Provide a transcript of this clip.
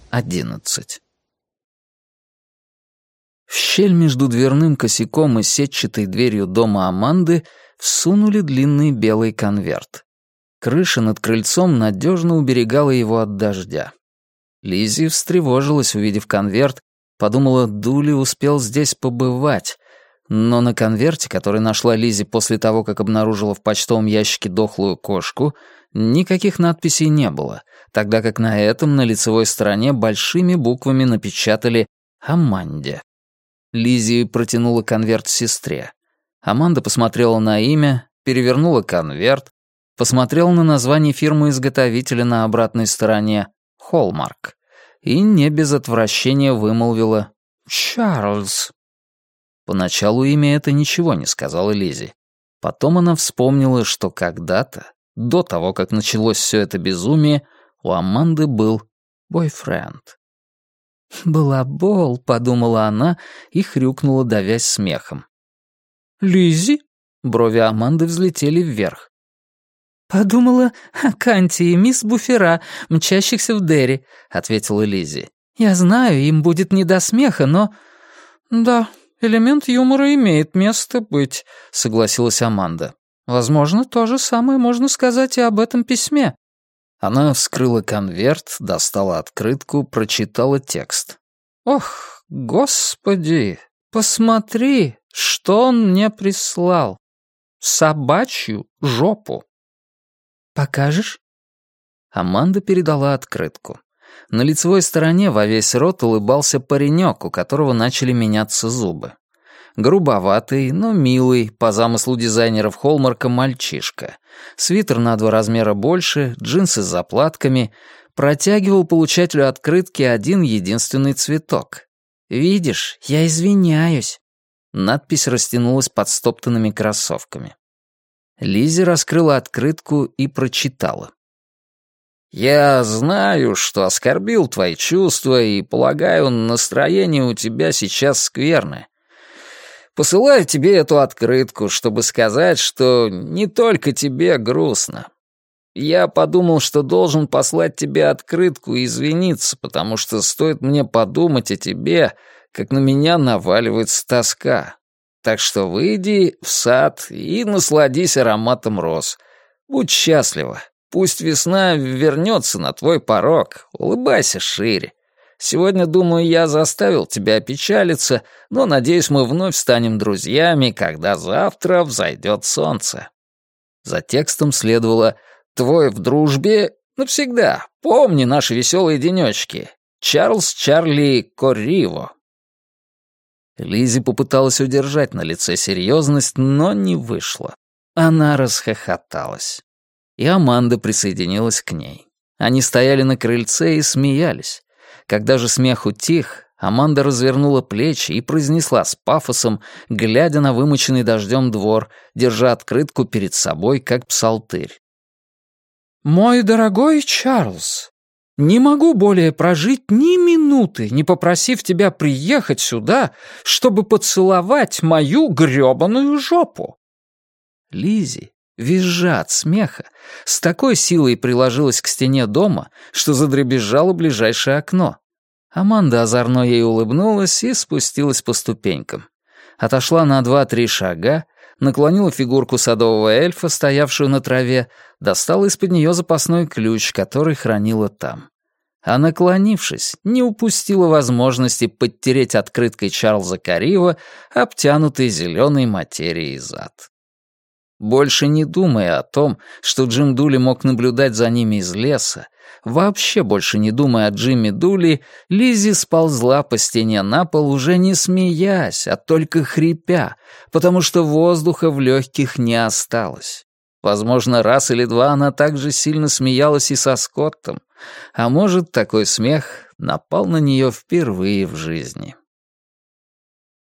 11. В щель между дверным косяком и сетчатой дверью дома Аманды всунули длинный белый конверт. Крыша над крыльцом надежно уберегала его от дождя. Лиззи встревожилась, увидев конверт, подумала, Дули успел здесь побывать, но на конверте, который нашла Лиззи после того, как обнаружила в почтовом ящике дохлую кошку, никаких надписей не было, тогда как на этом, на лицевой стороне, большими буквами напечатали «Аманде». Лиззи протянула конверт сестре. Аманда посмотрела на имя, перевернула конверт, посмотрела на название фирмы-изготовителя на обратной стороне «Холмарк» и не без отвращения вымолвила «Чарльз». Поначалу имя это ничего не сказала Лиззи. Потом она вспомнила, что когда-то, до того, как началось все это безумие, у Аманды был бойфренд. «Балабол», — подумала она и хрюкнула, давясь смехом. «Лиззи?» — брови Аманды взлетели вверх. «Подумала о Канте и мисс Буфера, мчащихся в Дерри», — ответила Лиззи. «Я знаю, им будет не до смеха, но...» «Да, элемент юмора имеет место быть», — согласилась Аманда. «Возможно, то же самое можно сказать и об этом письме». Она вскрыла конверт, достала открытку, прочитала текст. «Ох, господи, посмотри, что он мне прислал. Собачью жопу». «Покажешь?» Аманда передала открытку. На лицевой стороне во весь рот улыбался паренек, у которого начали меняться зубы. Грубоватый, но милый, по замыслу дизайнеров Холмарка, мальчишка. Свитер на 2 размера больше, джинсы с заплатками. Протягивал получателю открытки один единственный цветок. «Видишь, я извиняюсь». Надпись растянулась под стоптанными кроссовками. Лиззи раскрыла открытку и прочитала. «Я знаю, что оскорбил твои чувства, и, полагаю, настроение у тебя сейчас скверное. Посылаю тебе эту открытку, чтобы сказать, что не только тебе грустно. Я подумал, что должен послать тебе открытку и извиниться, потому что стоит мне подумать о тебе, как на меня наваливается тоска. Так что выйди в сад и насладись ароматом роз. Будь счастлива. Пусть весна вернется на твой порог. Улыбайся шире. Сегодня, думаю, я заставил тебя опечалиться, но, надеюсь, мы вновь станем друзьями, когда завтра взойдет солнце». За текстом следовало «Твой в дружбе навсегда. Помни наши веселые денечки. Чарльз Чарли Корриво». Лиззи попыталась удержать на лице серьезность, но не вышло. Она расхохоталась. И Аманда присоединилась к ней. Они стояли на крыльце и смеялись. Когда же смех утих, Аманда развернула плечи и произнесла с пафосом, глядя на вымоченный дождем двор, держа открытку перед собой, как псалтырь. «Мой дорогой Чарльз, не могу более прожить ни минуты, не попросив тебя приехать сюда, чтобы поцеловать мою грёбаную жопу». Лиззи, визжа от смеха, с такой силой приложилась к стене дома, что задребезжало ближайшее окно. Аманда озорно ей улыбнулась и спустилась по ступенькам. Отошла на 2-3 шага, наклонила фигурку садового эльфа, стоявшую на траве, достала из-под нее запасной ключ, который хранила там. А наклонившись, не упустила возможности подтереть открыткой Чарльза Корриво обтянутый зеленой материей зад. Больше не думая о том, что Джим Дули мог наблюдать за ними из леса, вообще больше не думая о Джимми Дули, Лиззи сползла по стене на пол, уже не смеясь, а только хрипя, потому что воздуха в легких не осталось. Возможно, раз или два она так же сильно смеялась и со Скоттом, а может, такой смех напал на нее впервые в жизни.